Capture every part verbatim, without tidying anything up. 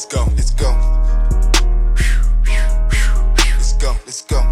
let's go, let's go. Let's go, let's go.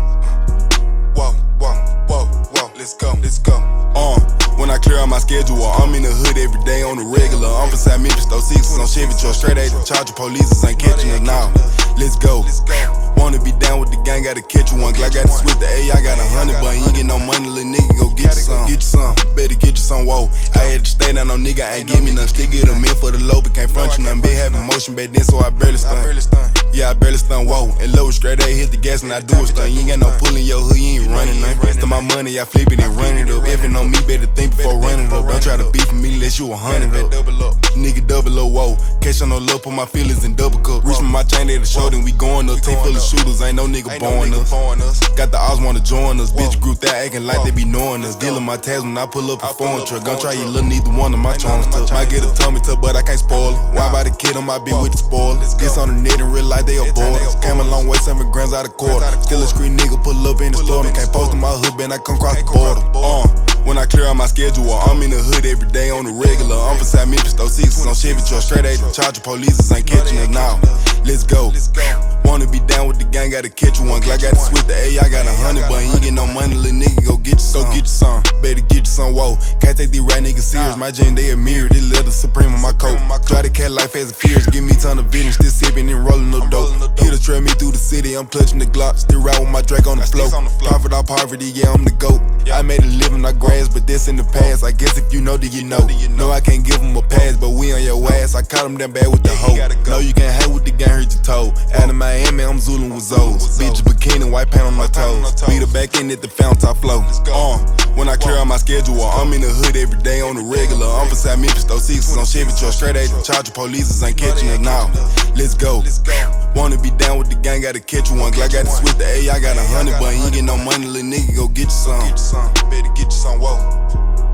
Whoa, whoa, whoa, whoa, let's go, let's go. Uh, when I clear out my schedule, I'm in the hood every day on the regular. I'm beside Memphis, those sixes on Chevy truck, straight eight to charge the police ain't catching us now. Let's go. Wanna be down with the gang, gotta catch you one. Glock got to switch the A, I got a hundred, but you ain't get no money, little nigga, go get you some. Get you some, better get you some, whoa. I had to stay down on nigga, ain't give me nothing. Still get them in for the low, but can't front you nothing. Big having motion back then, so I barely stun. Yeah, I barely stun, whoa. And low straight A, hit the gas and I do a stunt. You ain't got no pull in your hood, you ain't running nothing. Rest of my money, I flip it and run it up. If it on me, better think before running up. Don't try to beef with me unless you a hundred up. Nigga double up, whoa. Catch on no love, put my feelings in double cup. Reach me my chain at the show, then we going up. Team full of shooters, ain't no nigga born us. Got the odds wanna join us. Bitch group that acting like they be knowing us. Dealing my tags when I pull up a foreign truck. Gon' try you little neither one of my charms tough. Might get a tummy tuck, but I can't spoil it. Why about the kid on my beat with the spoilers? Gets on the net and real life they aboard us. Came a long way, seven grams out of quarter. Still a street nigga, pull up in the store. Can't post in my hood, man, I come cross the border. Uh, when I clear out my schedule, I'm in the hood every day on the regular. I'm beside Memphis, those sixes on Chevy truck, straight eight to charge the police ain't catching us now. Let's go. Wanna be down with the gang, gotta catch you one. Glock got to switch the A, I got a hundred, but you ain't get no money, little nigga, go get you some. Go get you some, better get you some, whoa. Can't take these right niggas serious, my jeans they a mirror, this leather supreme on my coat. Try to cat life as a fierce, give me ton of vision, still sipping and rolling no dope. Here to trail me through the city, I'm clutching the Glock, still ride with my Drake on the floor. Profit off poverty, yeah, I'm the GOAT. I made a living, I grass, but this in the past. I guess if you know, then you know. No, I can't give them a pass, but we on your ass. I caught them down bad with the hoe. No, you can't hang with the gang, hurt your toe. Out of Miami, I'm Zooling with Zoes. Bitch, bikini, white paint on my toes. Beat her back in at the fountain top flow. Uh, when I clear out my schedule, I'm in the hood every day on the regular. I'm beside Memphis, those sixes on Chevy truck, straight eight to charge the police ain't catching us now. Let's go. Wanna be down with the gang, gotta catch you one. Glock got to switch the A, I got a hundred, but you ain't get no money, little nigga, go get you some. Better get you some, whoa.